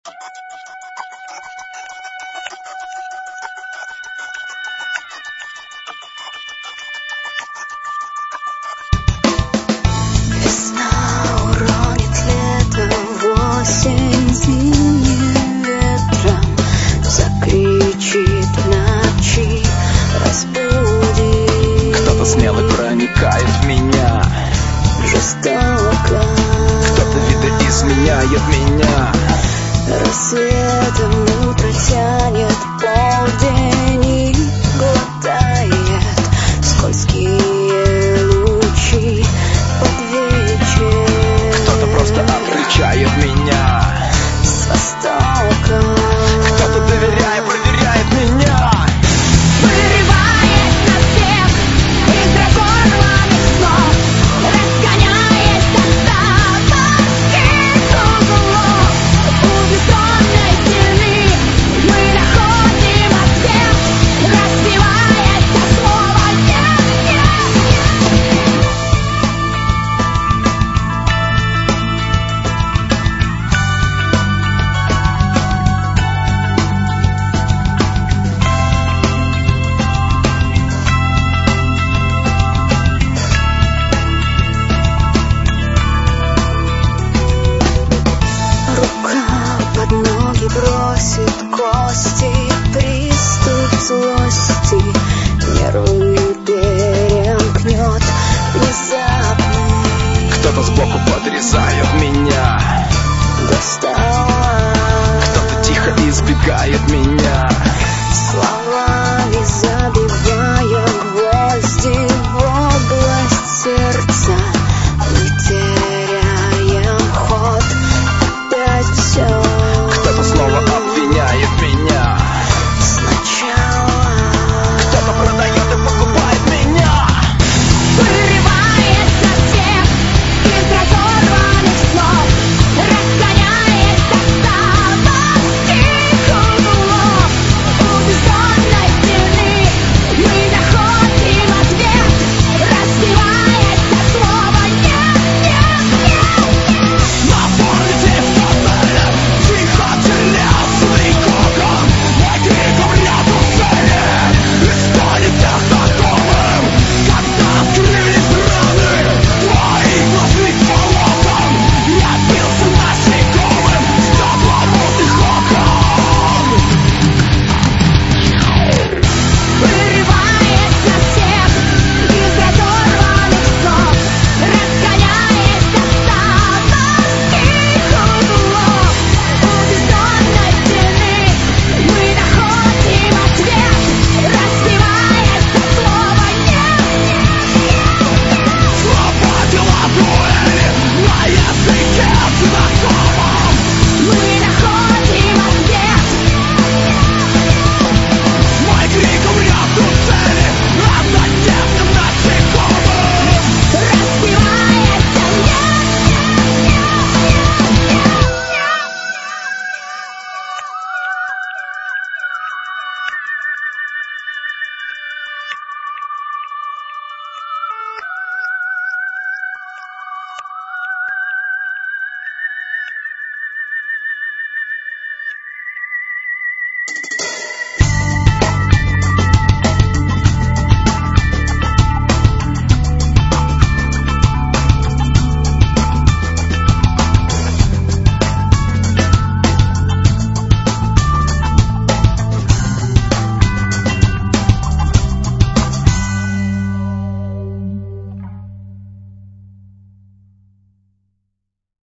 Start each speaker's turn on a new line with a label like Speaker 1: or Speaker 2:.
Speaker 1: Весна уронит лето в осень зимним ветром, закричит в ночи, разбудит.
Speaker 2: Кто-то смелый проникает в меня,
Speaker 1: жестоко.
Speaker 2: кто-то видоизменяет меня.
Speaker 1: Рассветом утро тянет полдень и глотает скользкие лучи под вечер.
Speaker 2: Кто-то просто отключает меня
Speaker 1: С востока.
Speaker 2: кто-то, доверяя, проверяет меня.
Speaker 3: Вырываясь на всех из разорванных снов, разгоняясь до западских углов. У бетонной стены мы находим ответ, разбивается слово «нет».
Speaker 1: Рука под ноги бросит кости, приступ злости, нервы перемкнет внезапный.
Speaker 2: Кто-то сбоку подрезает меня,
Speaker 1: Достала.
Speaker 2: кто-то тихо избегает меня.